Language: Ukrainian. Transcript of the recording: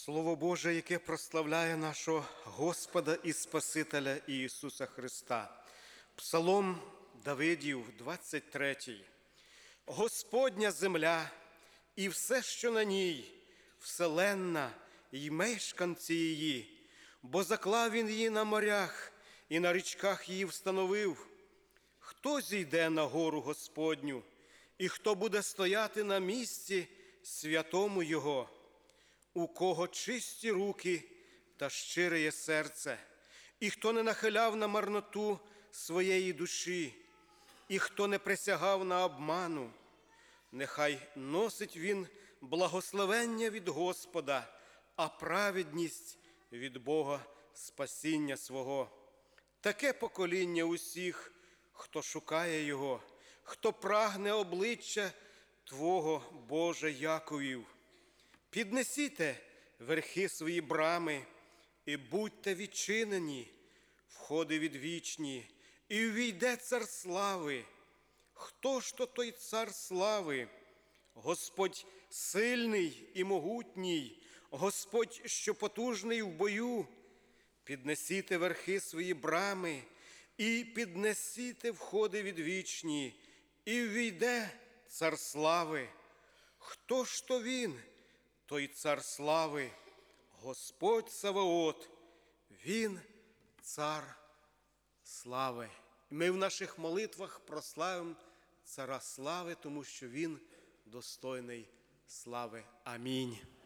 Слово Боже, яке прославляє нашого Господа і Спасителя Ісуса Христа. Псалом Давидів, 23. Господня земля і все, що на ній, вселенна й мешканці її, бо заклав він її на морях і на річках її встановив. Хто зійде на гору Господню, і хто буде стояти на місці святому Його? У кого чисті руки та щире є серце, і хто не нахиляв на марноту своєї душі, і хто не присягав на обману, нехай носить він благословення від Господа, а праведність від Бога спасіння свого. Таке покоління усіх, хто шукає Його, хто прагне обличчя Твого, Боже Яковів. Піднесіте верхи свої брами і будьте відчинені, входи відвічні, і увійде цар слави. Хто ж то той цар слави? Господь сильний і могутній, Господь, що потужний в бою. Піднесіте верхи свої брами і піднесіте входи відвічні, і увійде цар слави. Хто ж то він? Той цар слави, Господь Саваот, Він цар слави. Ми в наших молитвах прославимо цара слави, тому що Він достойний слави. Амінь.